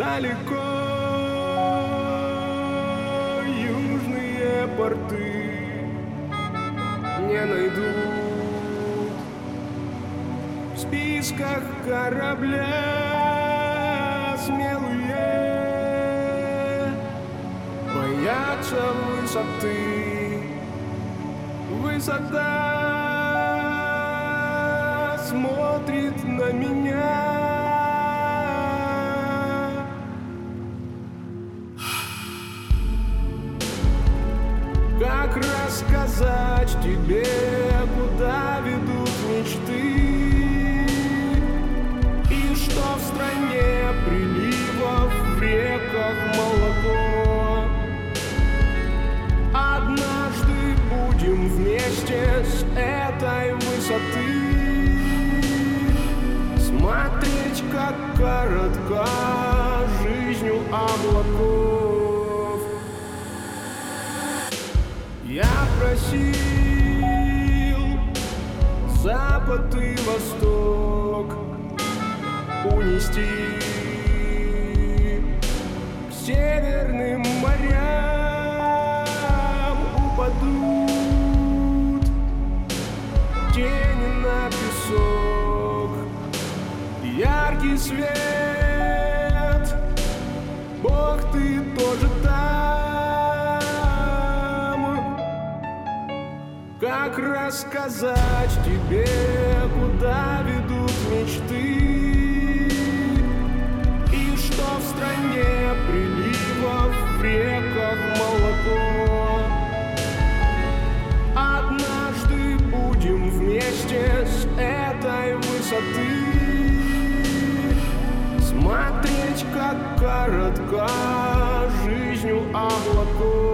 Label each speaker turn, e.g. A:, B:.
A: Далеко южные порты не найдут в списках корабля смелые боятся высоты. Высота смотрит на меня. Как рассказать тебе, куда ведут мечты, и что в стране приливов, в реках молоко. Однажды будем вместе с этой высоты смотреть, как коротка жизнь у облаков. Я просил запад и восток унести к северным морям. Упадут тени на песок, яркий свет. Бог, ты тоже там. Как рассказать тебе, куда ведут мечты, и что в стране приливов, в реках молоко. Однажды будем вместе с этой высоты смотреть, как коротка жизнь у облаков.